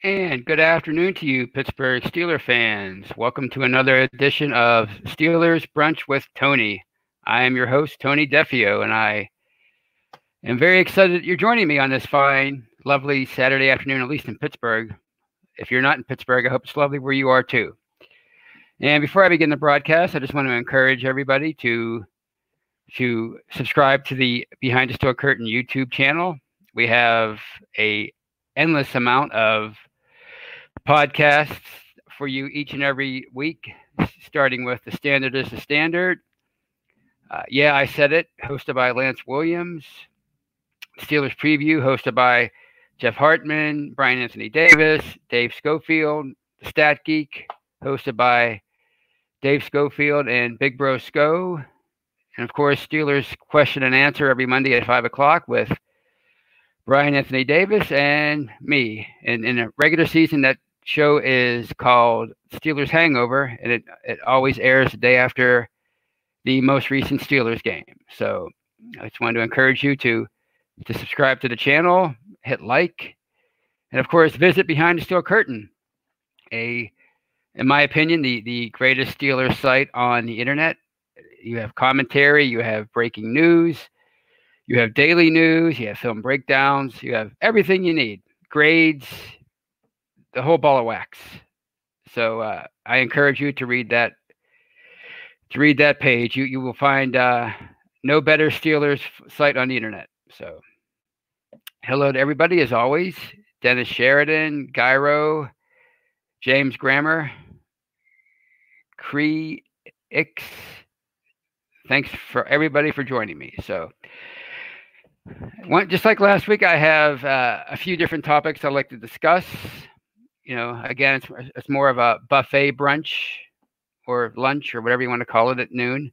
And good afternoon to you, Pittsburgh Steelers fans. Welcome to another edition of Steelers Brunch with Tony. I am your host, Tony Defio, and I am very excited that you're joining me on this fine, lovely Saturday afternoon, at least in Pittsburgh. If you're not in Pittsburgh, I hope it's lovely where you are too. And before I begin the broadcast, I just want to encourage everybody to subscribe to the Behind the Steel Curtain YouTube channel. We have a endless amount of podcasts for you each and every week, starting with The Standard is the Standard. Yeah, I said it, hosted by Lance Williams. Steelers Preview, hosted by Jeff Hartman, Brian Anthony Davis, Dave Schofield. The Stat Geek, hosted by Dave Schofield and Big Bro Sco. And of course, Steelers Question and Answer every Monday at 5 o'clock with Brian Anthony Davis and me. And in a regular season, that show is called Steelers Hangover, and it always airs the day after the most recent Steelers game. So I just wanted to encourage you to subscribe to the channel, hit like, and of course, visit Behind the Steel Curtain, in my opinion, the greatest Steelers site on the internet. You have commentary, you have breaking news, you have daily news, you have film breakdowns, you have everything you need, grades, the whole ball of wax. So I encourage you to read that page. You will find no better Steelers site on the internet. So hello to everybody, as always. Dennis Sheridan, Gyro, James Grammer, Cree X. Thanks for everybody for joining me. So just like last week, I have a few different topics I'd like to discuss. You know, again, it's more of a buffet brunch or lunch or whatever you want to call it at noon.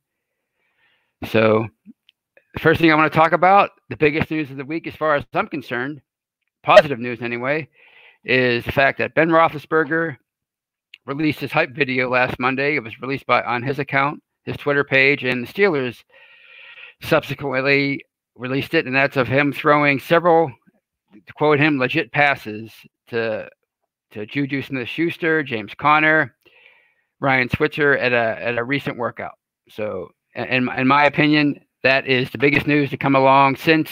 So the first thing I want to talk about, the biggest news of the week as far as I'm concerned, positive news anyway, is the fact that Ben Roethlisberger released his hype video last Monday. It was released on his account, his Twitter page, and the Steelers subsequently released it, and that's of him throwing several, to quote him, legit passes to Juju Smith-Schuster, James Conner, Ryan Switzer at a recent workout. So, in my opinion, that is the biggest news to come along since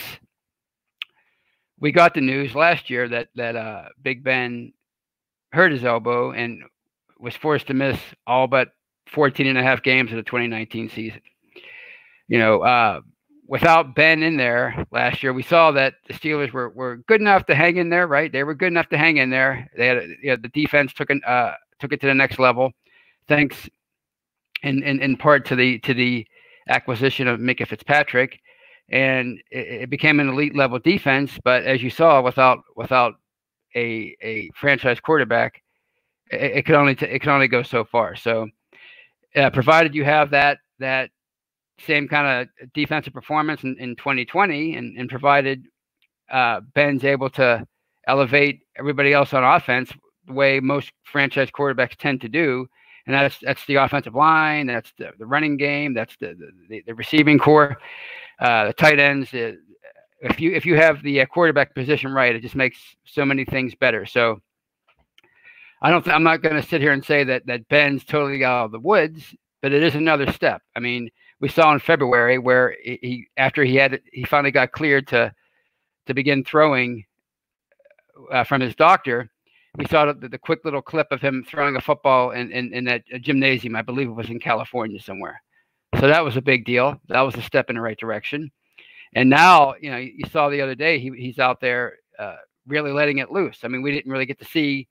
we got the news last year that Big Ben hurt his elbow and was forced to miss all but 14 and a half games of the 2019 season. You know, without Ben in there last year, we saw that the Steelers were good enough to hang in there, right? They were good enough to hang in there. They had the defense took it to the next level, thanks in part to the acquisition of Minkah Fitzpatrick, and it became an elite level defense. But as you saw, without a franchise quarterback, it could only go so far. So, provided you have that same kind of defensive performance in 2020, and provided Ben's able to elevate everybody else on offense the way most franchise quarterbacks tend to do, and that's the offensive line, that's the running game, that's the receiving core, the tight ends. If you have the quarterback position right, it just makes so many things better. So I'm not going to sit here and say that Ben's totally out of the woods, but it is another step. I mean, we saw in February where he finally got cleared to begin throwing from his doctor. We saw the quick little clip of him throwing a football in that gymnasium. I believe it was in California somewhere. So that was a big deal. That was a step in the right direction. And now, you know, you saw the other day he's out there really letting it loose. I mean, we didn't really get to see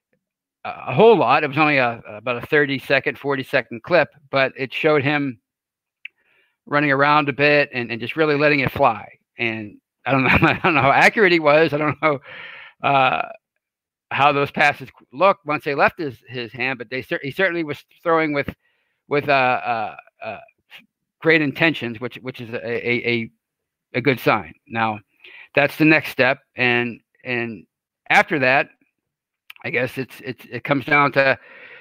a whole lot. It was only about a 30-second, 40-second clip, but it showed him running around a bit and just really letting it fly. And I don't know how accurate he was. I don't know how those passes looked once they left his hand, but he certainly was throwing with great intentions, which is a good sign. Now, that's the next step, and after that, I guess it comes down to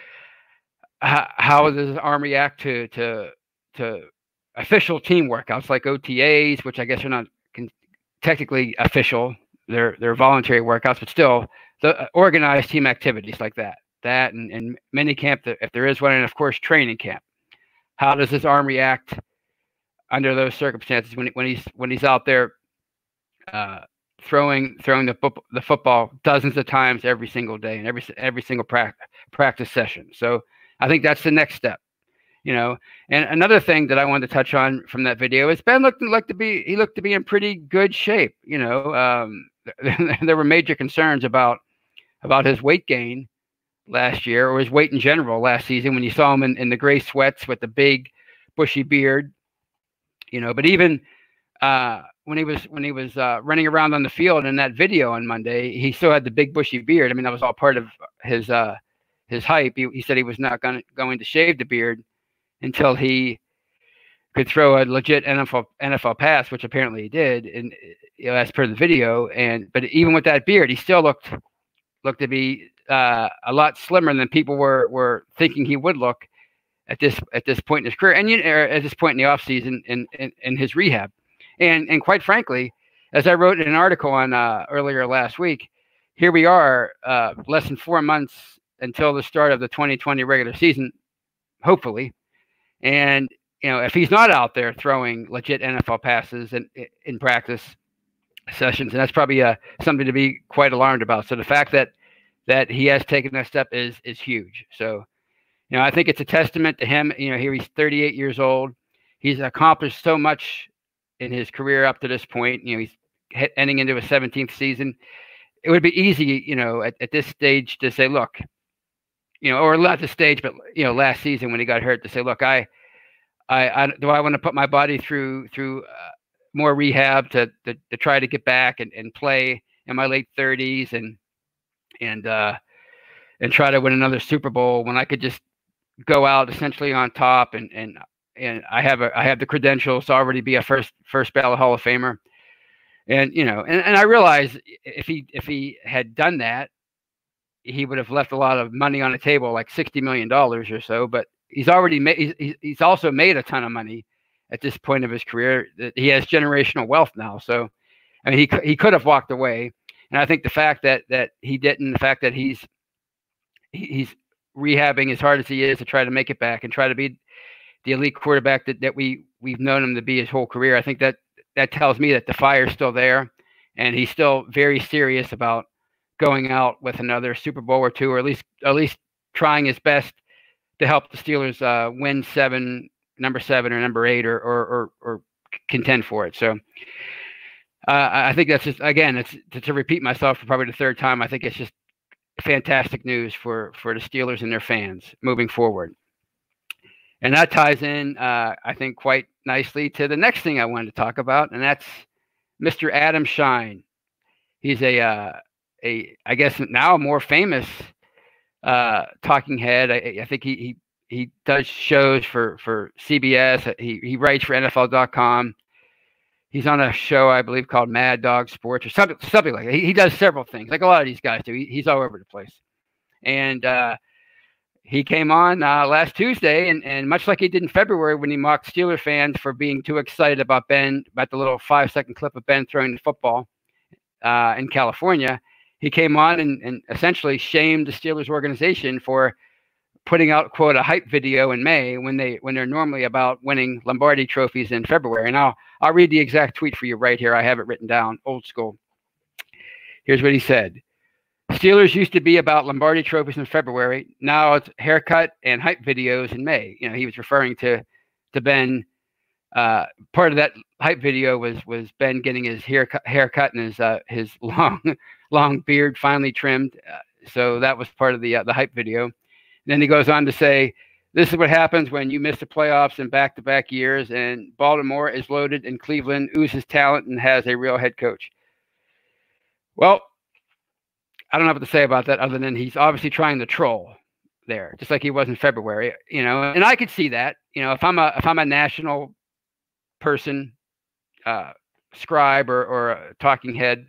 how does the arm react to official team workouts like OTAs, which I guess are not technically official. They're voluntary workouts, but still the organized team activities like that and mini camp, if there is one, and of course training camp. How does his arm react under those circumstances when he's out there throwing the football dozens of times every single day and every single practice session? So I think that's the next step. And another thing that I wanted to touch on from that video is Ben looked to be in pretty good shape. There were major concerns about his weight gain last year, or his weight in general last season, when you saw him in the gray sweats with the big bushy beard. But even when he was running around on the field in that video on Monday, he still had the big bushy beard. I mean, that was all part of his hype. He said he was not going to shave the beard until he could throw a legit NFL pass, which apparently he did, and as per the video. But even with that beard, he still looked to be a lot slimmer than people were thinking he would look at this point in his career, and at this point in the offseason in his rehab. And quite frankly, as I wrote in an article on earlier last week, here we are, less than 4 months until the start of the 2020 regular season, hopefully. And if he's not out there throwing legit NFL passes in practice sessions, and that's probably something to be quite alarmed about. So the fact that he has taken that step is huge. So, I think it's a testament to him. Here he's 38 years old. He's accomplished so much in his career up to this point. He's ending into a 17th season. It would be easy, at this stage to say, look, or not this stage, but last season when he got hurt, to say, look, I do I want to put my body through more rehab to try to get back and play in my late 30s and try to win another Super Bowl when I could just go out essentially on top and I have the credentials to already be a first ballot Hall of Famer. And I realize if he had done that, he would have left a lot of money on the table, like $60 million or so. But he's already made. He's also made a ton of money at this point of his career. He has generational wealth now. So, I mean, he could have walked away. And I think the fact that he didn't, the fact that he's rehabbing as hard as he is to try to make it back and try to be the elite quarterback that we've known him to be his whole career, I think that tells me that the fire's still there, and he's still very serious about going out with another Super Bowl or two, or at least trying his best to help the Steelers win number 7 or number 8 or contend for it. So I think that's just, again, it's to repeat myself for probably the third time. I think it's just fantastic news for the Steelers and their fans moving forward. And that ties in, I think, quite nicely to the next thing I wanted to talk about, and that's Mr. Adam Schein. He's I guess now a more famous talking head. I think he does shows for CBS. He writes for NFL.com. He's on a show, I believe, called Mad Dog Sports or something like that. He does several things, like a lot of these guys do. He's all over the place. And he came on last Tuesday, and much like he did in February when he mocked Steeler fans for being too excited about the little 5-second clip of Ben throwing the football in California, he came on and essentially shamed the Steelers organization for putting out, quote, a hype video in May when they're normally about winning Lombardi trophies in February. And I'll read the exact tweet for you right here. I have it written down, old school. Here's what he said. Steelers used to be about Lombardi trophies in February. Now it's haircut and hype videos in May. He was referring to Ben. Part of that hype video was Ben getting his haircut and his long beard finally trimmed. So that was part of the hype video. And then he goes on to say, this is what happens when you miss the playoffs in back-to-back years, and Baltimore is loaded and Cleveland oozes talent and has a real head coach. Well, I don't know what to say about that other than he's obviously trying to troll there, just like he was in February, and I could see that, if I'm a national person, scribe or a talking head,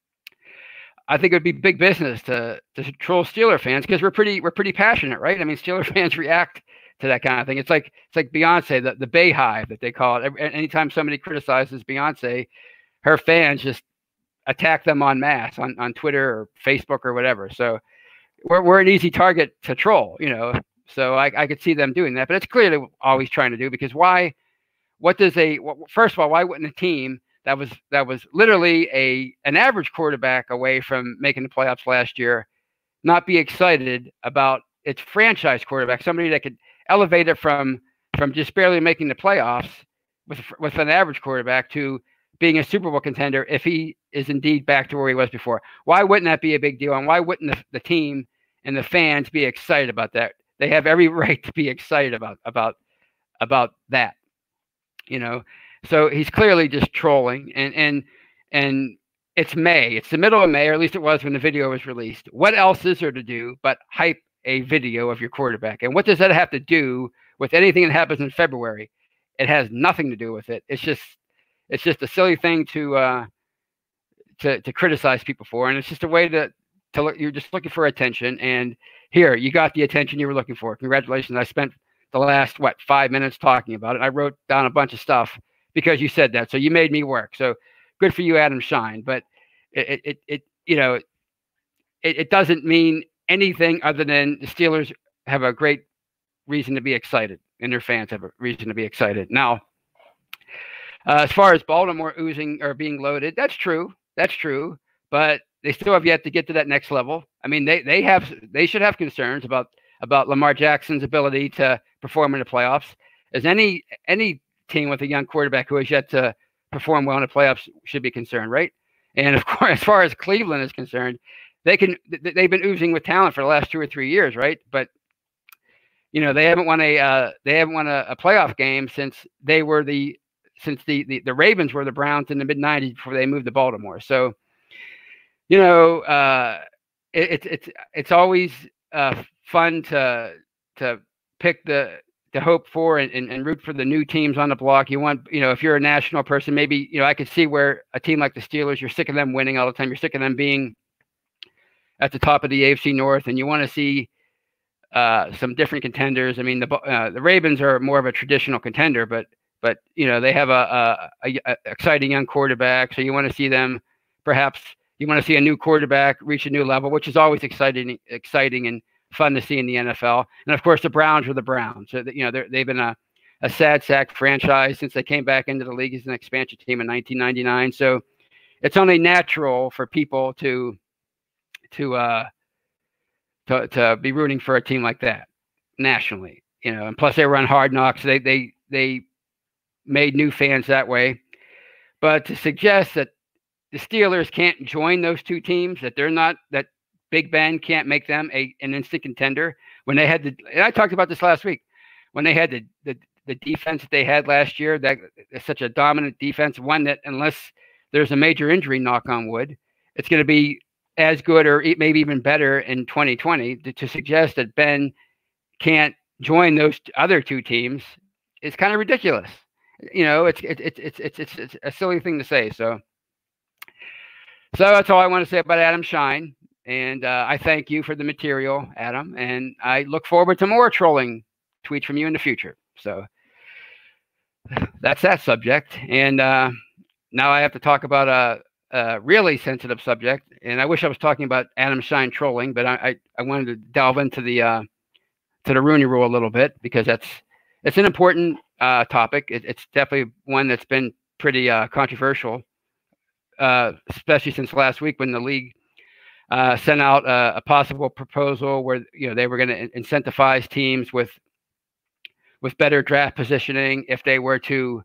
I think it would be big business to troll Steeler fans, because we're pretty passionate, right? I mean, Steeler fans react to that kind of thing. It's like Beyonce, the Bayhive that they call it. Anytime somebody criticizes Beyonce, her fans just attack them en masse on Twitter or Facebook or whatever. So we're an easy target to troll, you know. So I could see them doing that, but it's clearly always trying to do, because why? First of all, why wouldn't a team that was literally an average quarterback away from making the playoffs last year not be excited about its franchise quarterback, somebody that could elevate it from just barely making the playoffs with an average quarterback to being a Super Bowl contender if he is indeed back to where he was before? Why wouldn't that be a big deal? And why wouldn't the team and the fans be excited about that? They have every right to be excited about that, you know. So he's clearly just trolling, and it's May. It's the middle of May, or at least it was when the video was released. What else is there to do but hype a video of your quarterback? And what does that have to do with anything that happens in February? It has nothing to do with it. It's just a silly thing to criticize people for, and it's just a way to look. You're just looking for attention, and here you got the attention you were looking for. Congratulations! I spent the last 5 minutes talking about it. I wrote down a bunch of stuff because you said that, so you made me work. So good for you, Adam Schein. But it doesn't mean anything other than the Steelers have a great reason to be excited, and their fans have a reason to be excited. Now, as far as Baltimore oozing or being loaded, that's true. That's true. But they still have yet to get to that next level. I mean, they should have concerns about Lamar Jackson's ability to perform in the playoffs. As any team with a young quarterback who has yet to perform well in the playoffs should be concerned, right? And of course, as far as Cleveland is concerned, they've been oozing with talent for the last 2 or 3 years, right? But you know, they haven't won a playoff game since the Ravens were the Browns in the mid-90s before they moved to Baltimore. So, you know, it's always fun to pick to hope for and root for the new teams on the block. You want, you know, if you're a national person, maybe, you know, I could see where a team like the Steelers, you're sick of them winning all the time. You're sick of them being at the top of the AFC North, and you want to see some different contenders. I mean, the Ravens are more of a traditional contender, but you know, they have a exciting young quarterback. So you want to see them, perhaps you want to see a new quarterback reach a new level, which is always exciting and fun to see in the NFL. And of course, the Browns are the Browns. So you know, they've been a sad sack franchise since they came back into the league as an expansion team in 1999. So it's only natural for people to be rooting for a team like that nationally, you know. And plus, they run Hard Knocks. They made new fans that way. But to suggest that the Steelers can't join those two teams, that Big Ben can't make them an instant contender, when they had and I talked about this last week, when they had the defense that they had last year, that is such a dominant defense, one that unless there's a major injury, knock on wood, it's going to be as good or maybe even better in 2020. To suggest that Ben can't join those other two teams is kind of ridiculous. You know, it's a silly thing to say. So that's all I want to say about Adam Schein. And I thank you for the material, Adam. And I look forward to more trolling tweets from you in the future. So that's that subject. And now I have to talk about a really sensitive subject. And I wish I was talking about Adam Schein trolling, but I wanted to delve into the Rooney Rule a little bit, because it's an important topic. It's definitely one that's been pretty controversial, especially since last week when the league sent out a possible proposal where, you know, they were going to incentivize teams with better draft positioning if they were to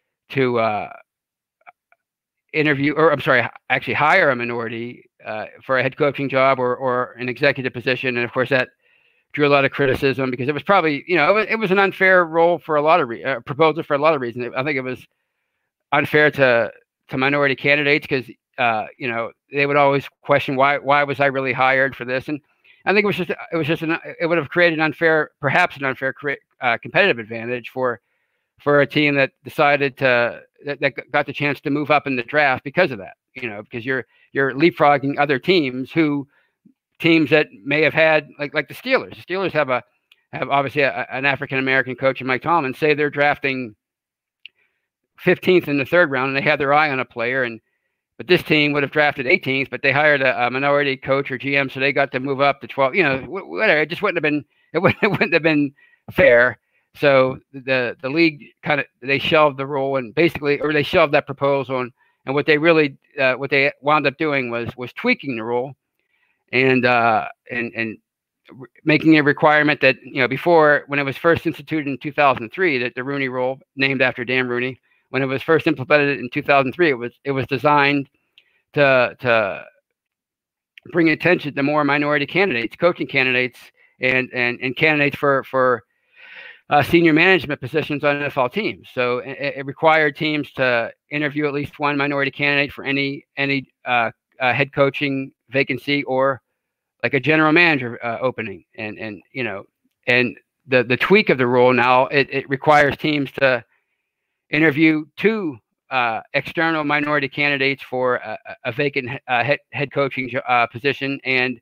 hire a minority for a head coaching job or an executive position. And of course, that drew a lot of criticism because it was probably, you know, it was an unfair role for a lot of proposal for a lot of reasons. I think it was unfair to minority candidates because, you know, they would always question why was I really hired for this? And I think it would have created perhaps an unfair competitive advantage for a team that decided that got the chance to move up in the draft because of that, you know, because you're leapfrogging other teams that may have had like the Steelers. The Steelers have obviously an African-American coach in Mike Tomlin. Say they're drafting 15th in the third round and they have their eye on a player, and But this team would have drafted 18th, but they hired a minority coach or GM, so they got to move up to 12. Whatever. It just wouldn't have been. It wouldn't have been fair. So the league they shelved the rule and basically, or they shelved that proposal, and what they wound up doing was tweaking the rule, and making a requirement that before, when it was first instituted in 2003, that the Rooney Rule, named after Dan Rooney, when it was first implemented in 2003, it was designed to bring attention to more minority candidates, coaching candidates, and candidates for senior management positions on NFL teams. So it required teams to interview at least one minority candidate for any head coaching vacancy or like a general manager opening. And the tweak of the rule now, it requires teams to interview two external minority candidates for a vacant head coaching position, and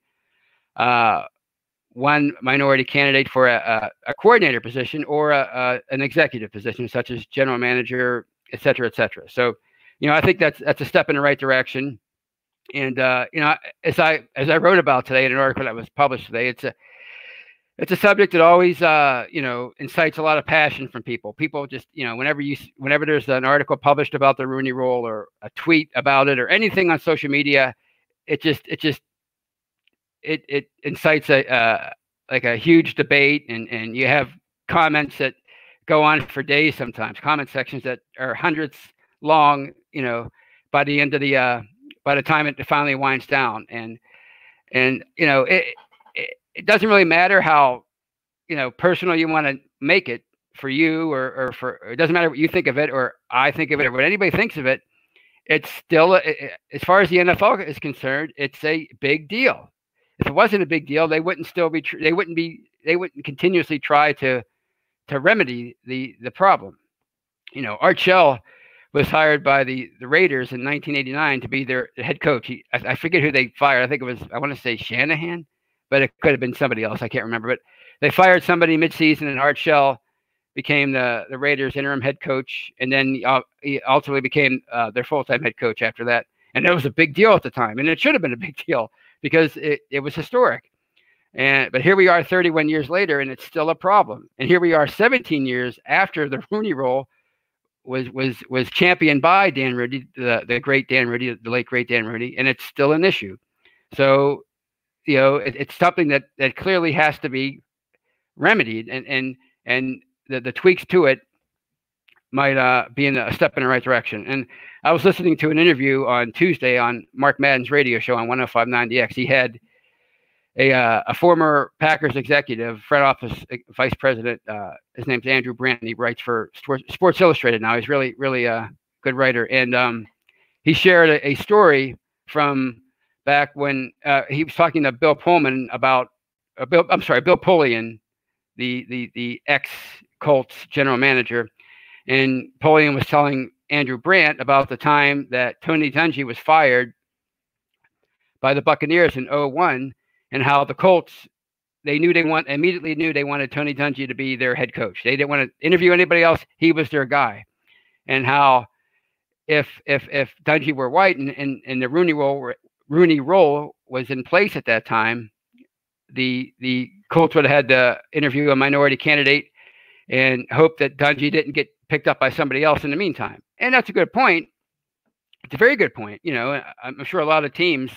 one minority candidate for a coordinator position or an executive position, such as general manager, et cetera, et cetera. So, I think that's a step in the right direction. And as I wrote about today in an article that was published today, it's a subject that always incites a lot of passion from people. People just whenever there's an article published about the Rooney Rule or a tweet about it or anything on social media, it incites a huge debate, and you have comments that go on for days sometimes. Comment sections that are hundreds long. By the end of by the time it finally winds down, and it doesn't really matter how personal you want to make it for you, or for, it doesn't matter what you think of it or I think of it or what anybody thinks of it. It's still, as far as the NFL is concerned, it's a big deal. If it wasn't a big deal, they wouldn't wouldn't continuously try to remedy the problem. Art Shell was hired by the Raiders in 1989 to be their head coach. I forget who they fired. I think it was, I want to say Shanahan, but it could have been somebody else. I can't remember. But they fired somebody mid-season, and Art Shell became the Raiders' interim head coach, and then he ultimately became their full-time head coach after that. And that was a big deal at the time, and it should have been a big deal because it was historic. But here we are 31 years later, and it's still a problem. And here we are 17 years after the Rooney Rule was championed by Dan Rooney, the great Dan Rooney, the late great Dan Rooney, and it's still an issue. So, it's something that clearly has to be remedied, and the tweaks to it might be a step in the right direction. And I was listening to an interview on Tuesday on Mark Madden's radio show on 105.9 The X. He had a former Packers executive, front office vice president. His name's Andrew Brandt. He writes for Sports Illustrated now. He's really a good writer. And he shared a story from back when he was talking to Bill Pullman about Bill Polian, the ex-Colts general manager. And Polian was telling Andrew Brandt about the time that Tony Dungy was fired by the Buccaneers in 2001, and how the Colts, immediately knew they wanted Tony Dungy to be their head coach. They didn't want to interview anybody else. He was their guy. And how if Dungy were white and the Rooney Rule was in place at that time, the Colts would have had to interview a minority candidate and hope that Dungy didn't get picked up by somebody else in the meantime. And that's a good point. It's a very good point. I'm sure a lot of teams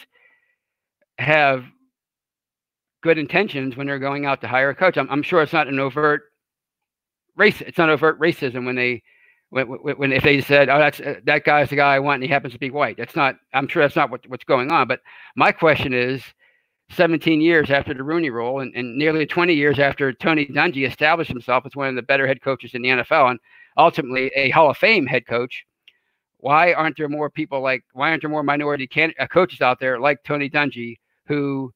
have good intentions when they're going out to hire a coach. I'm sure it's not an overt race. It's not overt racism when if they said, "Oh, that guy's the guy I want, and he happens to be white." That's not. I'm sure that's not what's going on. But my question is, 17 years after the Rooney Rule, and nearly 20 years after Tony Dungy established himself as one of the better head coaches in the NFL, and ultimately a Hall of Fame head coach, why aren't there more minority coaches out there like Tony Dungy who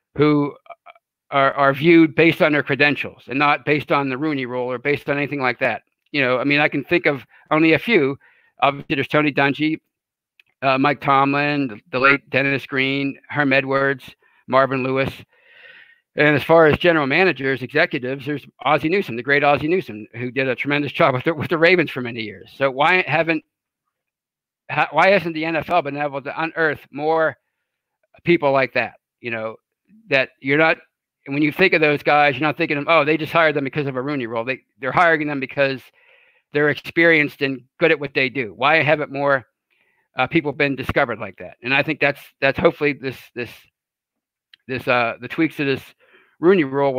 are viewed based on their credentials and not based on the Rooney Rule or based on anything like that? I can think of only a few. Obviously, there's Tony Dungy, Mike Tomlin, the late Dennis Green, Herm Edwards, Marvin Lewis. And as far as general managers, executives, there's Ozzie Newsome, the great Ozzie Newsome, who did a tremendous job with the Ravens for many years. So why haven't why hasn't the NFL been able to unearth more people like that? That you're not, when you think of those guys, you're not thinking of, oh, they just hired them because of a Rooney Rule. They're hiring them because they're experienced and good at what they do. Why haven't more people been discovered like that? And I think that's hopefully the tweaks to this Rooney Rule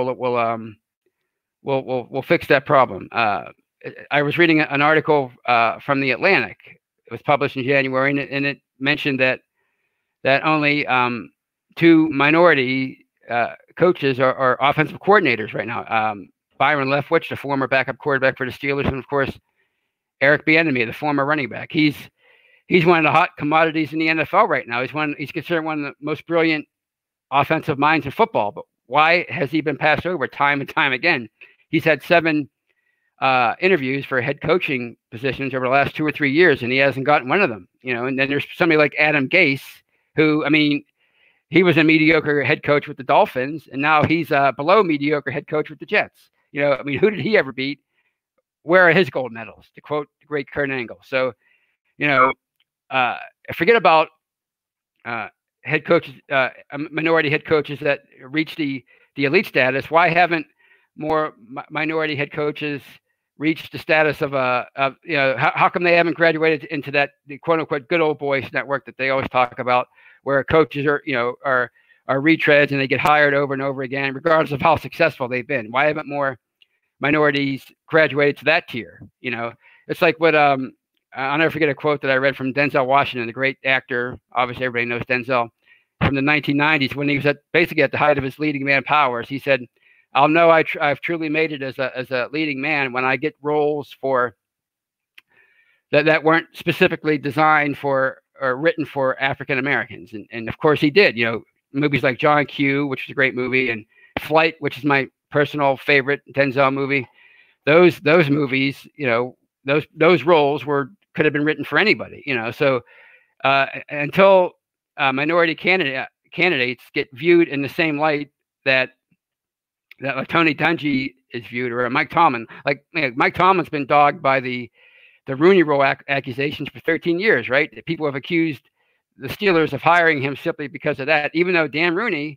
will fix that problem. I was reading an article from The Atlantic. It was published in January, and it mentioned that only 2 minority coaches are offensive coordinators right now. Byron Leftwich, the former backup quarterback for the Steelers, and of course Eric Bieniemy, the former running back. He's one of the hot commodities in the NFL right now. He's considered one of the most brilliant offensive minds in football. But why has he been passed over time and time again? He's had 7 interviews for head coaching positions over the last 2 or 3 years, and he hasn't gotten one of them. And then there's somebody like Adam Gase, who, I mean, he was a mediocre head coach with the Dolphins, and now he's a below mediocre head coach with the Jets. I mean, who did he ever beat? Where are his gold medals? To quote the great Kurt Angle. So, forget about head coaches, minority head coaches that reach the elite status. Why haven't more minority head coaches reached the status of how come they haven't graduated into the quote unquote good old boys network that they always talk about, where coaches are retreads and they get hired over and over again, regardless of how successful they've been? Why haven't more minorities graduated to that tier? It's like what I'll never forget a quote that I read from Denzel Washington, the great actor. Obviously, everybody knows Denzel from the 1990s when he was basically at the height of his leading man powers. He said, "I'll know I've truly made it as a leading man when I get roles for that weren't specifically designed for or written for African Americans." And of course he did. Movies like John Q, which is a great movie, and Flight, which is my personal favorite Denzel movie. Those movies, those roles could have been written for anybody. So until minority candidates get viewed in the same light that like Tony Dungy is viewed, or Mike Tomlin. Like Mike Tomlin's been dogged by the Rooney Rule accusations for 13 years, right? People have accused the Steelers of hiring him simply because of that, even though Dan Rooney,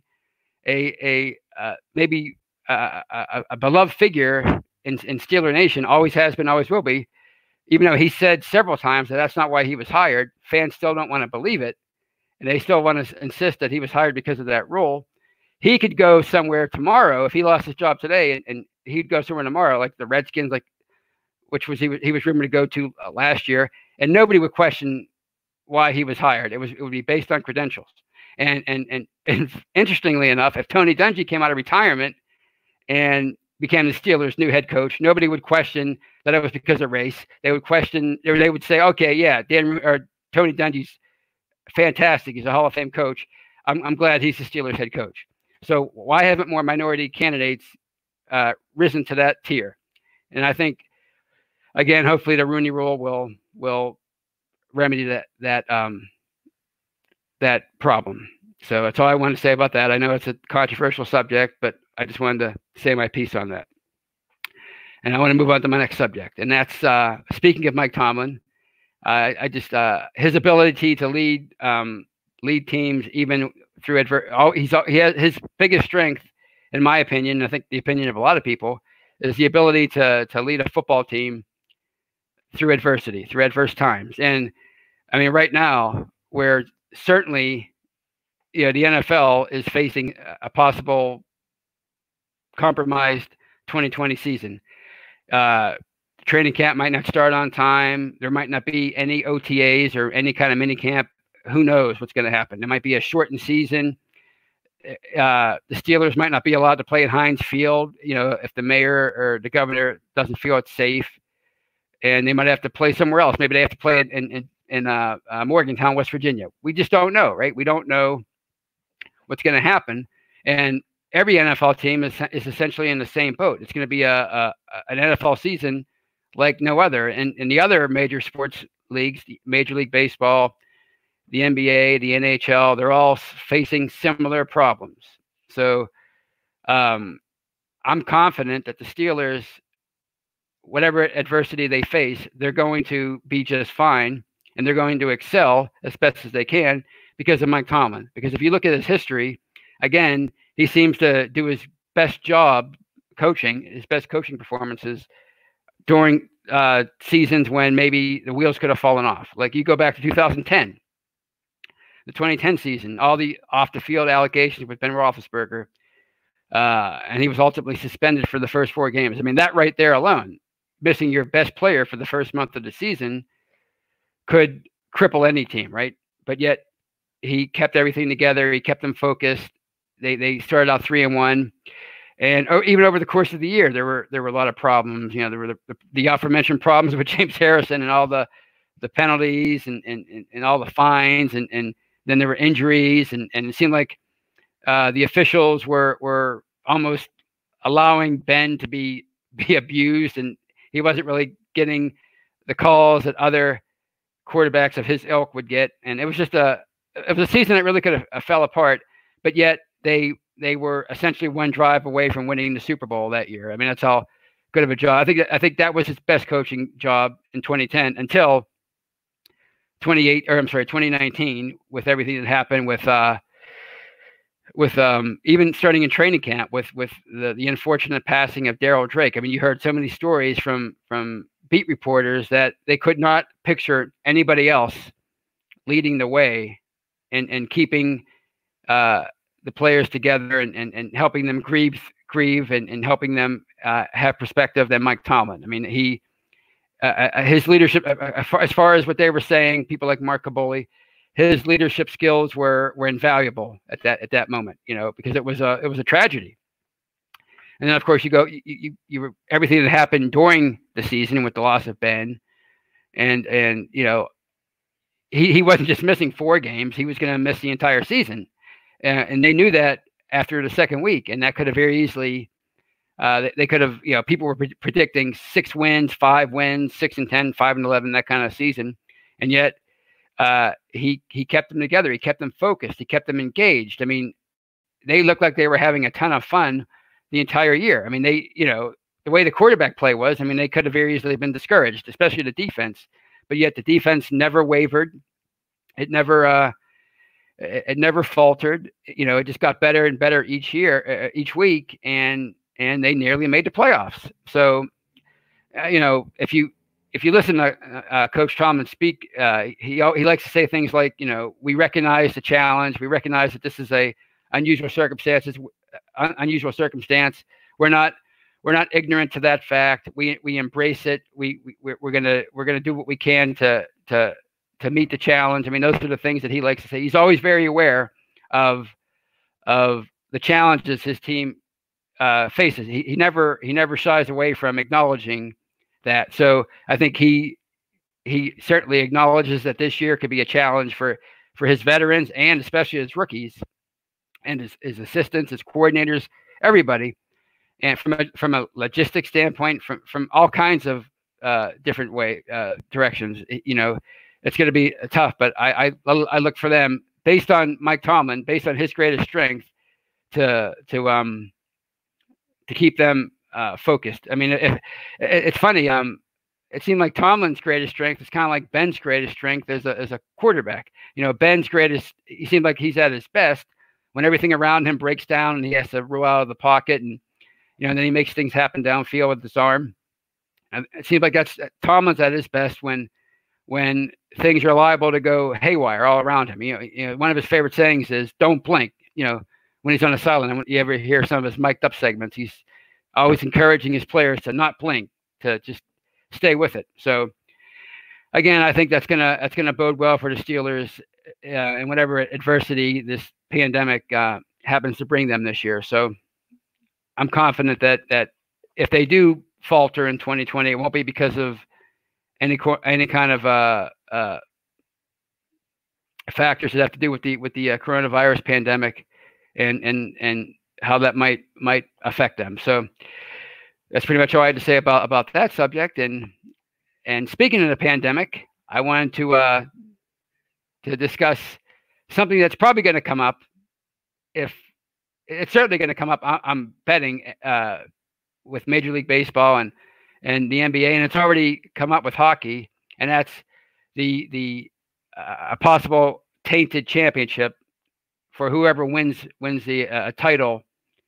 maybe a beloved figure in Steeler Nation, always has been, always will be, even though he said several times that that's not why he was hired. Fans still don't want to believe it, and they still want to insist that he was hired because of that rule. He could go somewhere tomorrow if he lost his job today, and he'd go somewhere tomorrow, like the Redskins, which was he was rumored to go to last year, and nobody would question why he was hired. It would be based on credentials. And interestingly enough, if Tony Dungy came out of retirement and became the Steelers' new head coach, nobody would question that it was because of race. They would question, they would say, okay, yeah, Tony Dungy's fantastic. He's a Hall of Fame coach. I'm glad he's the Steelers head coach. So why haven't more minority candidates risen to that tier? And I think, again, hopefully the Rooney Rule will remedy that problem. So that's all I wanted to say about that. I know it's a controversial subject, but I just wanted to say my piece on that. And I want to move on to my next subject, and that's speaking of Mike Tomlin. I just his ability to lead teams even through he has his biggest strength, in my opinion, I think the opinion of a lot of people, is the ability to lead a football team through adversity, through adverse times. And I mean, right now, where certainly, the NFL is facing a possible compromised 2020 season. Training camp might not start on time. There might not be any OTAs or any kind of mini camp. Who knows what's going to happen? There might be a shortened season. The Steelers might not be allowed to play at Heinz Field, if the mayor or the governor doesn't feel it's safe, and they might have to play somewhere else. Maybe they have to play in Morgantown, West Virginia. We just don't know, right? We don't know what's going to happen, and every NFL team is essentially in the same boat. It's going to be an NFL season like no other. And the other major sports leagues, Major League Baseball, the NBA, the NHL, they're all facing similar problems. So I'm confident that the Steelers, whatever adversity they face, they're going to be just fine. and they're going to excel as best as they can because of Mike Tomlin. Because if you look at his history, again, he seems to do his best job coaching, his best coaching performances during seasons when maybe the wheels could have fallen off. Like you go back to 2010, the 2010 season, all the off the field allegations with Ben Roethlisberger, and he was ultimately suspended for the first 4 games. I mean, that right there alone, missing your best player for the first month of the season, could cripple any team, right? But yet he kept everything together. He kept them focused. They started out 3-1. And even over the course of the year, there were a lot of problems. You know, there were the aforementioned problems with James Harrison and all the penalties and all the fines, and then there were injuries, and it seemed like the officials were almost allowing Ben to be abused, and he wasn't really getting the calls that other quarterbacks of his ilk would get. And it was a season that really could have fell apart, but yet they were essentially one drive away from winning the Super Bowl that year. I mean, that's how good of a job. I think that was his best coaching job in 2010 until 2019, with everything that happened with even starting in training camp with the unfortunate passing of Darryl Drake. I mean, you heard so many stories from beat reporters that they could not picture anybody else leading the way and keeping the players together and helping them grieve and helping them have perspective than Mike Tomlin. I mean, his leadership, as far as what they were saying, people like Mark Kaboly, his leadership skills were invaluable at that moment, you know, because it was a tragedy. And then of course you were everything that happened during the season with the loss of Ben, and you know, he wasn't just missing 4 games, he was going to miss the entire season. And they knew that after the second week, and that could have very easily, they could have, you know, people were predicting 6 wins, 5 wins, 6-10, 5-11, that kind of season. And yet he kept them together. He kept them focused. He kept them engaged. I mean, they looked like they were having a ton of fun the entire year. I mean, you know, the way the quarterback play was, I mean, they could have very easily been discouraged, especially the defense. But yet the defense never wavered. It never faltered. You know, it just got better and better each year, each week, and they nearly made the playoffs. So, you know, if you listen to Coach Tomlin speak, he likes to say things like, you know, we recognize the challenge, we recognize that this is a unusual circumstance. We're not ignorant to that fact. We embrace it. We're gonna do what we can to meet the challenge. I mean, those are the things that he likes to say. He's always very aware of the challenges his team faces. He never shies away from acknowledging that. So I think he certainly acknowledges that this year could be a challenge for his veterans and especially his rookies and his assistants, his coordinators, everybody. And from a logistics standpoint, from all kinds of different directions, you know, it's going to be tough, but I look for them, based on Mike Tomlin, based on his greatest strength, to keep them focused. I mean, it's funny. It seemed like Tomlin's greatest strength is kind of like Ben's greatest strength as a quarterback. You know, Ben's greatest, he seemed like he's at his best when everything around him breaks down and he has to roll out of the pocket, and you know, and then he makes things happen downfield with his arm. And it seems like Tomlin's at his best when things are liable to go haywire all around him. You know, one of his favorite sayings is "Don't blink." You know, when he's on a sideline, and when you ever hear some of his mic'd up segments, he's always encouraging his players to not blink, to just stay with it. So again, I think that's gonna bode well for the Steelers and whatever adversity this pandemic happens to bring them this year. So I'm confident that if they do falter in 2020, it won't be because of any kind of factors that have to do with the coronavirus pandemic and how that might affect them. So that's pretty much all I had to say about that subject. And speaking of the pandemic, I wanted to discuss something that's probably going to come up. If it's certainly going to come up, I'm betting with Major League Baseball and the NBA, and it's already come up with hockey, and that's a possible tainted championship for whoever wins the title.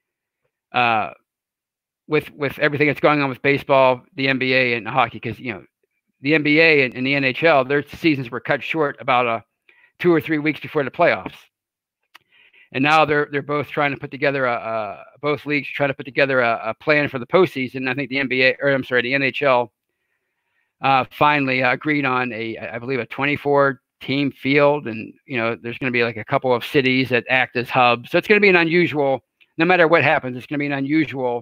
With everything that's going on with baseball, the NBA, and hockey, because the NBA and the NHL, their seasons were cut short about 2 or 3 weeks before the playoffs, and now they're both trying to put together both leagues trying to put together a plan for the postseason. I think the NHL finally agreed on I believe a 24 team field, and there's going to be like a couple of cities that act as hubs. So it's going to be an unusual. No matter what happens, it's going to be an unusual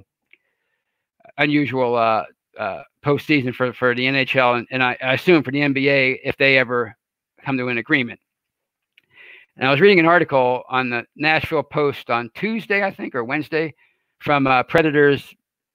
postseason for the NHL, and I assume for the NBA if they ever come to an agreement. And I was reading an article on the Nashville Post on Tuesday, I think, or Wednesday, from Nashville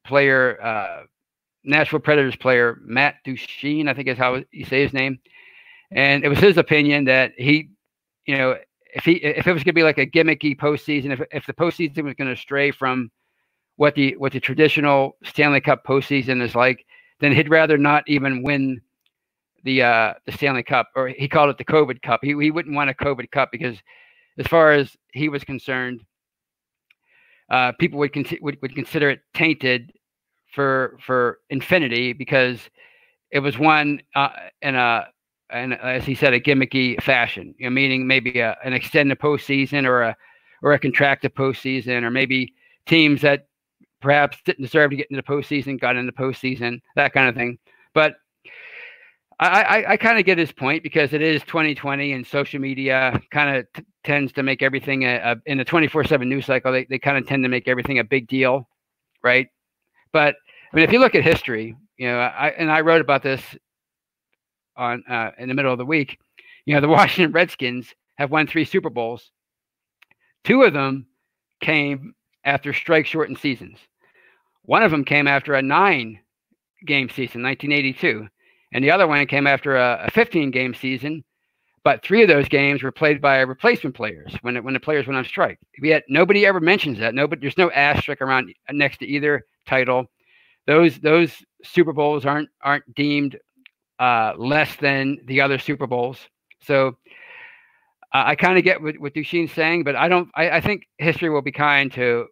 Predators player Matt Duchene, I think is how you say his name, and it was his opinion that he, if it was going to be like a gimmicky postseason, if the postseason was going to stray from what the traditional Stanley Cup postseason is like, then he'd rather not even win the Stanley Cup, or he called it the COVID Cup. He wouldn't want a COVID Cup because, as far as he was concerned, people would consider it tainted for infinity, because it was won in as he said, a gimmicky fashion. Meaning maybe an extended postseason or a contracted postseason, or maybe teams that perhaps didn't deserve to get into the postseason got into the postseason, that kind of thing. But I kind of get his point, because it is 2020 and social media kind of tends to make everything in a 24/7 news cycle. They kind of tend to make everything a big deal, right? But I mean, if you look at history, I wrote about this on in the middle of the week. The Washington Redskins have won 3 Super Bowls. 2 of them came after strike-shortened seasons. One of them came after a 9-game season, 1982. And the other one came after a 15-game season, but 3 of those games were played by replacement players when the players went on strike. Yet nobody ever mentions that. There's no asterisk around next to either title. Those Super Bowls aren't deemed less than the other Super Bowls. So I kind of get what Duchene's saying, but I think history will be kind to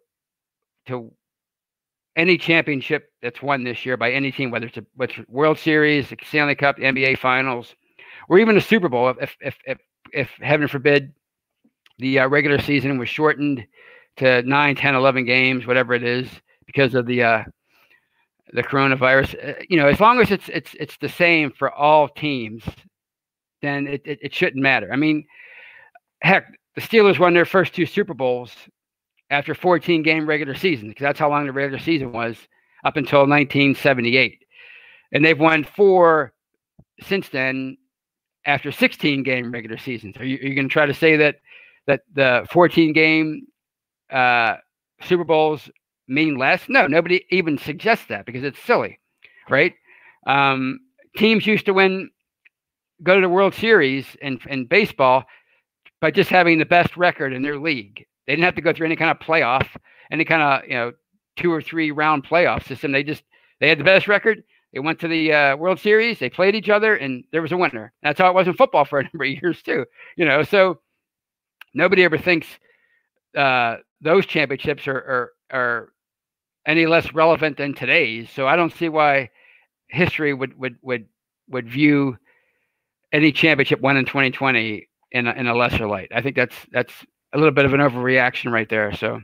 any championship that's won this year by any team, whether it's a World Series, the Stanley Cup, the NBA Finals, or even a Super Bowl. If heaven forbid the regular season was shortened to 9, 10, 11 games, whatever it is, because of the coronavirus, as long as it's the same for all teams, then it shouldn't matter. I mean, heck, the Steelers won their first 2 Super Bowls after 14-game regular season, because that's how long the regular season was, up until 1978. And they've won 4 since then after 16-game regular seasons. Are you going to try to say that the 14-game Super Bowls mean less? No, nobody even suggests that, because it's silly, right? Teams used to go to the World Series in baseball by just having the best record in their league. They didn't have to go through any kind of playoff, any kind of 2 or 3 round playoff system. They had the best record. They went to the World Series. They played each other, and there was a winner. That's how it was in football for a number of years too. So nobody ever thinks those championships are any less relevant than today's. So I don't see why history would view any championship won in 2020 in a lesser light. I think that's a little bit of an overreaction right there. So,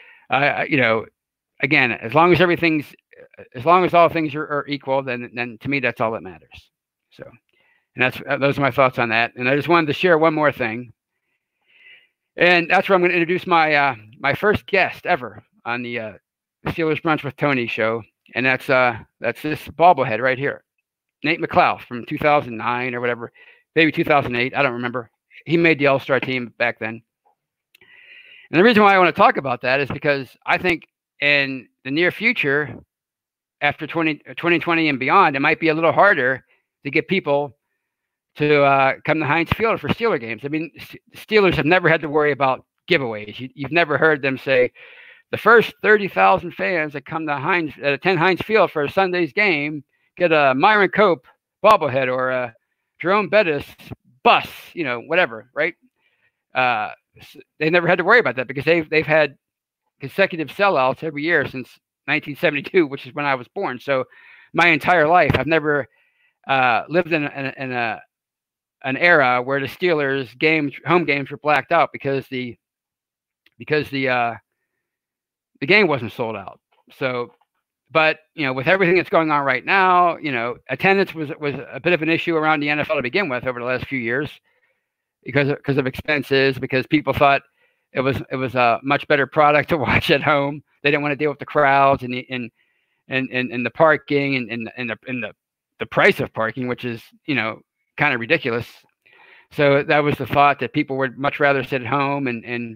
again, as long as all things are equal, then to me, that's all that matters. So, and those are my thoughts on that. And I just wanted to share one more thing. And that's where I'm going to introduce my first guest ever on the Steelers Brunch with Tony show. And that's this bobblehead right here, Nate McLeod from 2009 or whatever, maybe 2008. I don't remember. He made the All-Star team back then. And the reason why I want to talk about that is because I think in the near future, after 2020 and beyond, it might be a little harder to get people to come to Heinz Field for Steeler games. I mean, Steelers have never had to worry about giveaways. You've never heard them say, the first 30,000 fans that come to attend Heinz Field for a Sunday's game get a Myron Cope bobblehead or a Jerome Bettis bus, whatever, right? They never had to worry about that because they've had consecutive sellouts every year since 1972, which is when I was born. So my entire life, I've never lived in an era where the Steelers home games were blacked out because the game wasn't sold out. So, but with everything that's going on right now, attendance was a bit of an issue around the NFL to begin with over the last few years because of expenses, because people thought it was a much better product to watch at home. They didn't want to deal with the crowds and the parking and the price of parking, which is kind of ridiculous. So that was the thought, that people would much rather sit at home and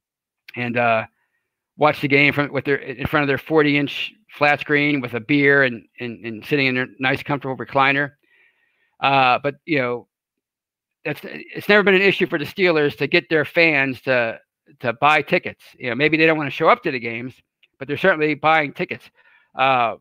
watch the game in front of their 40-inch flat screen with a beer and sitting in a nice, comfortable recliner. But it's never been an issue for the Steelers to get their fans to buy tickets. Maybe they don't want to show up to the games, but they're certainly buying tickets. But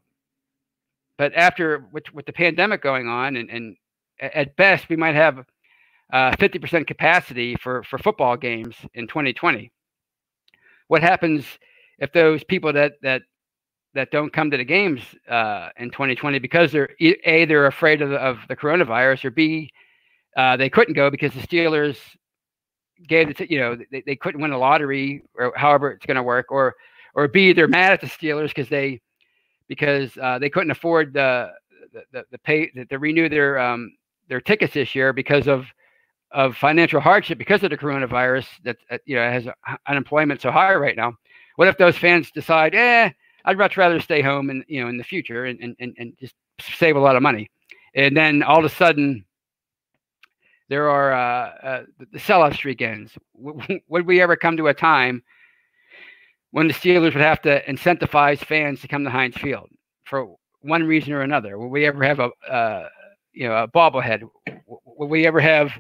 after with the pandemic going on, and at best we might have 50% capacity for football games in 2020. What happens if those people that don't come to the games in 2020 because they're afraid of the coronavirus, or B, they couldn't go because the Steelers gave they couldn't win a lottery, or however it's going to work, or B, they're mad at the Steelers because they couldn't afford to renew their tickets this year because of financial hardship because of the coronavirus that has unemployment so high right now. What if those fans decide, I'd much rather stay home in the future and just save a lot of money, and then all of a sudden there are the sellout streak ends. Would we ever come to a time when the Steelers would have to incentivize fans to come to Heinz Field for one reason or another? Will we ever have a bobblehead? Will we ever have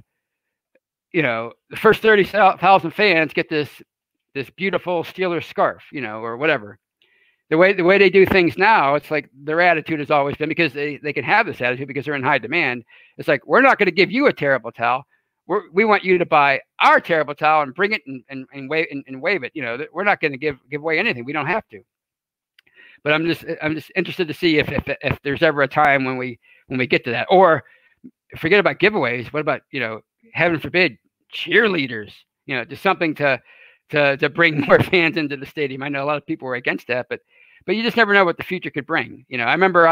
the first 30,000 fans get this beautiful Steelers scarf, or whatever? The way they do things now, it's like their attitude has always been, because they can have this attitude because they're in high demand. It's like, we're not going to give you a terrible towel. We want you to buy our terrible towel and bring it and wave it. We're not going to give away anything. We don't have to. But I'm just interested to see if there's ever a time when we get to that. Or forget about giveaways. What about heaven forbid, cheerleaders? Just something to bring more fans into the stadium. I know a lot of people were against that, but you just never know what the future could bring. I remember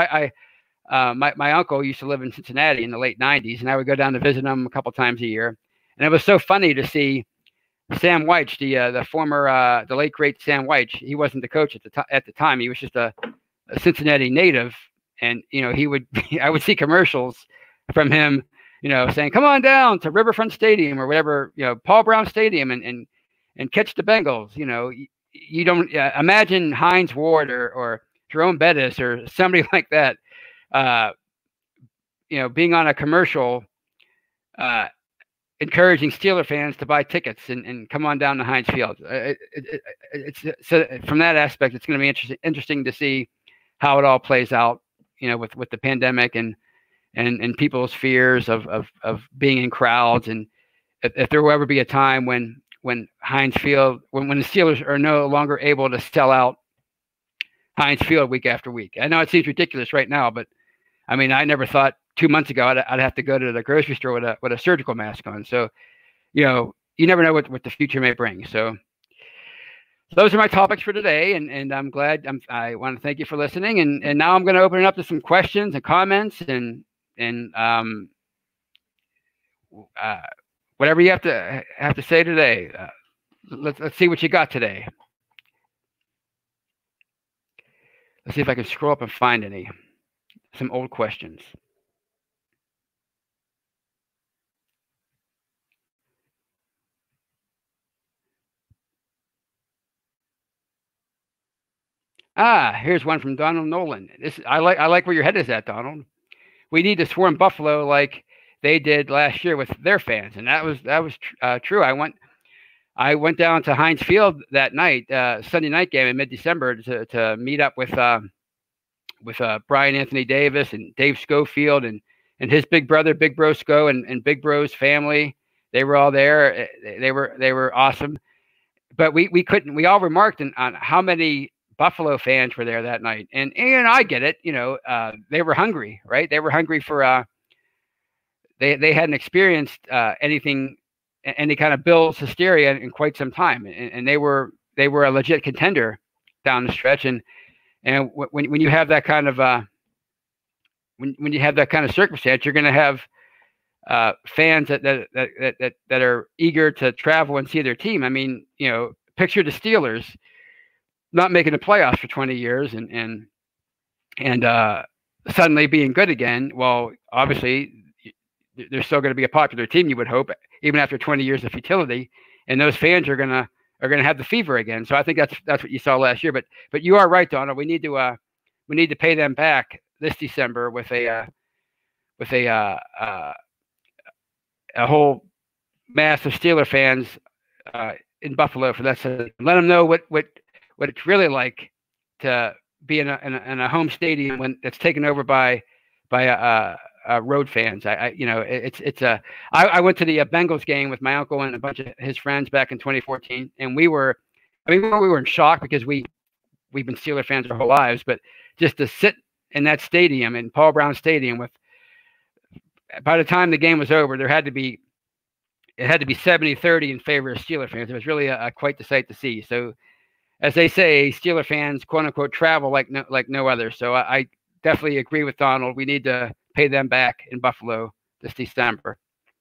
my uncle used to live in Cincinnati in the late 90s, and I would go down to visit him a couple times a year. And it was so funny to see Sam Wyche, the late great Sam Wyche. He wasn't the coach at the time. He was just a Cincinnati native, and I would see commercials from him, saying, "Come on down to Riverfront Stadium," or whatever, Paul Brown Stadium, and catch the Bengals. You don't imagine Hines Ward or Jerome Bettis or somebody like that, being on a commercial, encouraging Steeler fans to buy tickets and come on down to Heinz Field. So from that aspect, it's going to be interesting to see how it all plays out, with the pandemic and people's fears of being in crowds, and if there will ever be a time when Heinz Field, when the Steelers are no longer able to sell out Heinz Field week after week. I know it seems ridiculous right now, but I mean, I never thought 2 months ago I'd have to go to the grocery store with a surgical mask on. So, you never know what the future may bring. So those are my topics for today, and I'm glad. I want to thank you for listening, and now I'm going to open it up to some questions and comments and whatever you have to say today. Let's see what you got today. Let's see if I can scroll up and find some old questions. Here's one from Donald Nolan. I like where your head is at, Donald. We need to swarm Buffalo like they did last year with their fans, and that was true. I went down to Heinz Field that night, Sunday night game in mid-December, to meet up with Brian Anthony Davis and Dave Schofield and and his big brother, Big Brosco, and Big Bro's family. They were all there. They were awesome. But we couldn't. We all remarked on how many Buffalo fans were there that night, and I get it. They were hungry, right? They were hungry for. They hadn't experienced any kind of Bills hysteria in quite some time, and they were a legit contender down the stretch, and when you have that kind of when you have that kind of circumstance, you're going to have fans that are eager to travel and see their team. I mean, picture the Steelers not making the playoffs for 20 years and suddenly being good again. Well, obviously, they're still going to be a popular team, you would hope, even after 20 years of futility. And those fans are going to have the fever again. So I think that's what you saw last year. But you are right, Donald. We need to pay them back this December with a whole mass of Steeler fans in Buffalo for that. So let them know what it's really like to be in a home stadium when it's taken over by road fans. I went to the Bengals game with my uncle and a bunch of his friends back in 2014, and we were in shock because we've been Steeler fans our whole lives, but just to sit in that stadium, in Paul Brown Stadium, by the time the game was over, it had to be 70-30 in favor of Steeler fans. It was really quite the sight to see. So, as they say, Steeler fans, quote unquote, travel like no other. So I definitely agree with Donald. We need to pay them back in Buffalo this December.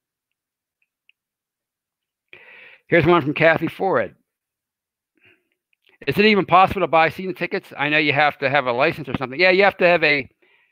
Here's one from Kathy Ford. Is it even possible to buy season tickets? I know you have to have a license or something. Yeah, you have to have a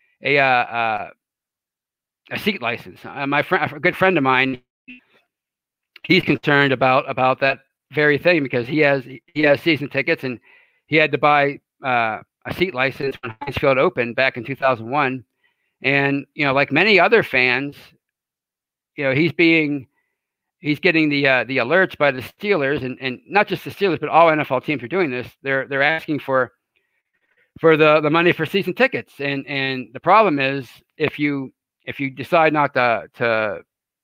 seat license. A good friend of mine, he's concerned about that very thing because he has season tickets and he had to buy a seat license when Heinz Field opened back in 2001. And like many other fans, he's getting the alerts by the Steelers and not just the Steelers, but all NFL teams are doing this. They're asking for the money for season tickets, and the problem is if you decide not to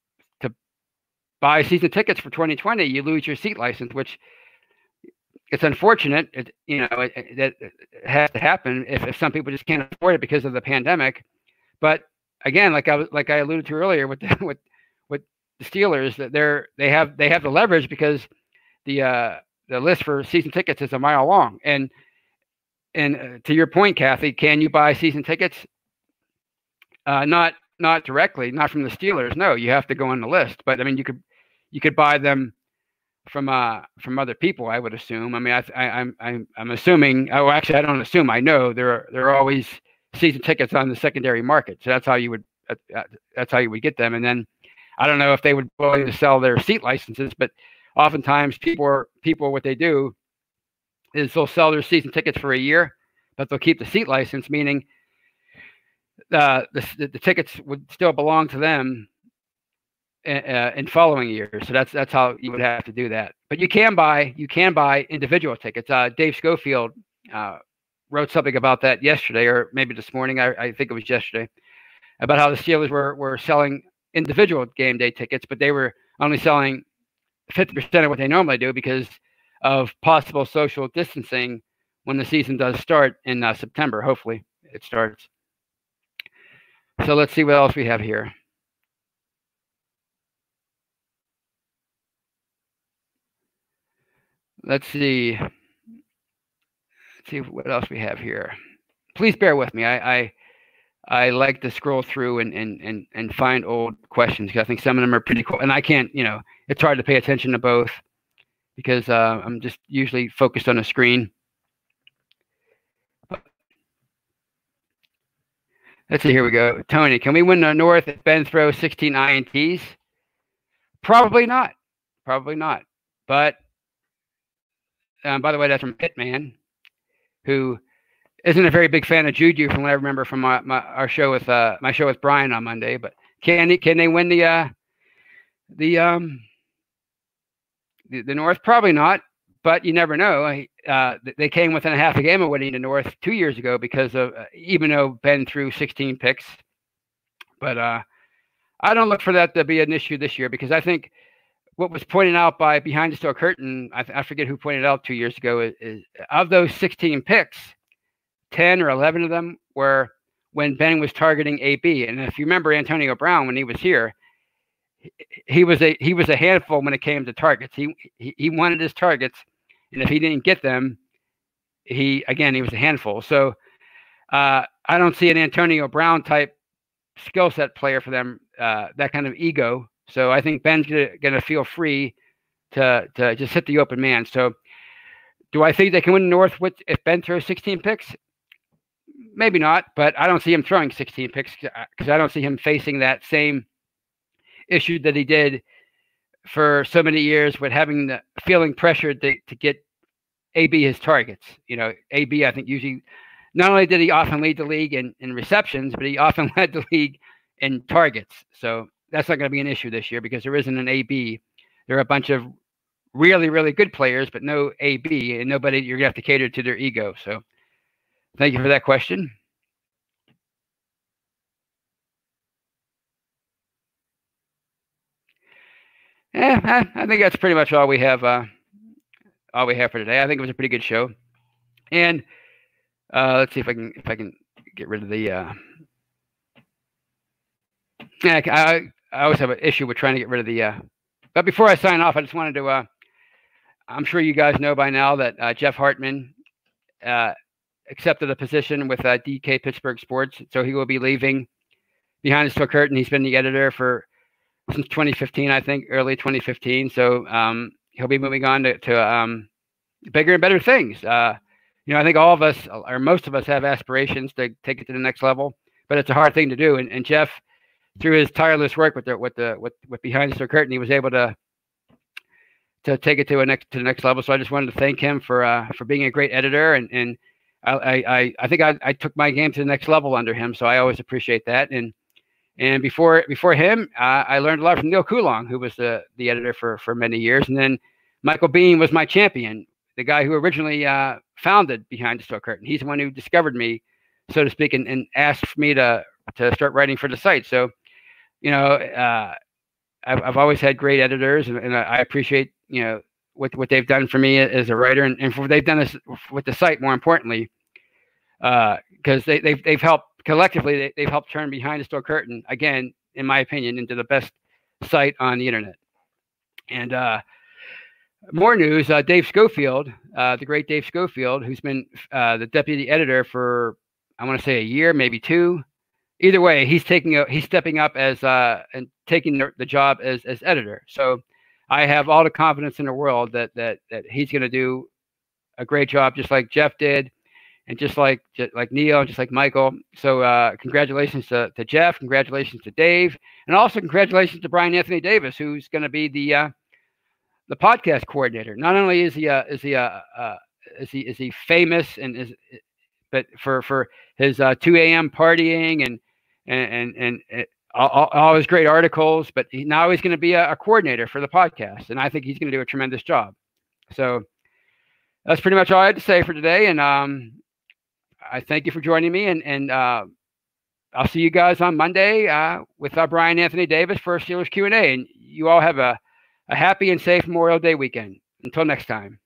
buy season tickets for 2020, you lose your seat license, which it's unfortunate. That has to happen if some people just can't afford it because of the pandemic. But again, like I alluded to earlier with the Steelers, that they have the leverage because the list for season tickets is a mile long. And to your point, Kathy, can you buy season tickets? Not directly, not from the Steelers. No, you have to go on the list. But I mean, you could buy them from other people, I would assume. I mean, I'm assuming. Oh, actually, I don't assume. I know there are always season tickets on the secondary market. So that's how you would get them. And then I don't know if they would be willing to sell their seat licenses, but oftentimes people what they do is they'll sell their season tickets for a year, but they'll keep the seat license, meaning the tickets would still belong to them in following years. So that's how you would have to do that. But you can buy individual tickets. Dave Schofield wrote something about that yesterday, or maybe this morning. I think it was yesterday, about how the Steelers were selling individual game day tickets, but they were only selling 50% of what they normally do because of possible social distancing when the season does start in September. Hopefully it starts. So let's see what else we have here. Let's see what else we have here. Please bear with me. I like to scroll through and find old questions because I think some of them are pretty cool. And I can't, it's hard to pay attention to both because I'm just usually focused on a screen. Let's see, here we go. Tony, can we win the North if Ben throws 16 INTs? Probably not. But by the way, that's from Pitman, who isn't a very big fan of Juju from what I remember from our show with my show with Brian on Monday. But can they win the North? Probably not, but you never know. They came within a half a game of winning the North 2 years ago because of even though Ben threw 16 picks. But I don't look for that to be an issue this year, because I think what was pointed out by Behind the Steel Curtain, I forget who pointed it out 2 years ago, is of those 16 picks, 10 or 11 of them were when Ben was targeting AB. And if you remember Antonio Brown, when he was here, he was a handful when it came to targets. He wanted his targets, and if he didn't get them, he was a handful. So I don't see an Antonio Brown type skill set player for them, that kind of ego. So I think Ben's gonna feel free to just hit the open man. So do I think they can win the North if Ben throws 16 picks? Maybe not, but I don't see him throwing 16 picks, because I don't see him facing that same issue that he did for so many years with feeling pressured to get AB his targets. AB, I think, usually not only did he often lead the league in receptions, but he often led the league in targets. So that's not going to be an issue this year, because there isn't an AB. There are a bunch of really, really good players, but no AB, and nobody you're going to have to cater to their ego. So thank you for that question. Yeah, I think that's pretty much all we have. All we have for today. I think it was a pretty good show. And let's see if I can get rid of the. I always have an issue with trying to get rid of the. But before I sign off, I just wanted to. I'm sure you guys know by now that Jeff Hartman accepted a position with DK Pittsburgh Sports, so he will be leaving Behind the Steel Curtain. He's been the editor since 2015, I think, early 2015. So he'll be moving on to bigger and better things. I think all of us, or most of us, have aspirations to take it to the next level, but it's a hard thing to do. And Jeff, through his tireless work with Behind the Steel Curtain, he was able to take it to the next level. So I just wanted to thank him for being a great editor, and I think I took my game to the next level under him. So I always appreciate that. And before him, I learned a lot from Neil Coulong, who was the editor for many years. And then Michael Bean was my champion, the guy who originally founded Behind the Steel Curtain. He's the one who discovered me, so to speak, and asked me to start writing for the site. So, I've always had great editors, and I appreciate what they've done for me as a writer, and for what they've done with the site, more importantly, because they've helped collectively. They've helped turn Behind the Steel Curtain, again, in my opinion, into the best site on the internet. And more news: Dave Schofield, the great Dave Schofield, who's been the deputy editor for, I want to say, a year, maybe two. Either way, he's stepping up as and taking the job as editor. So I have all the confidence in the world that he's going to do a great job, just like Jeff did, and just like Neil, and just like Michael. So congratulations to Jeff, congratulations to Dave, and also congratulations to Brian Anthony Davis, who's going to be the podcast coordinator. Not only is he famous but for his 2 a.m. partying and all his great articles, but now he's going to be a coordinator for the podcast, and I think he's going to do a tremendous job. So that's pretty much all I had to say for today, and I thank you for joining me, and I'll see you guys on Monday with Brian Anthony Davis for Steelers Q&A, and you all have a happy and safe Memorial Day weekend. Until next time.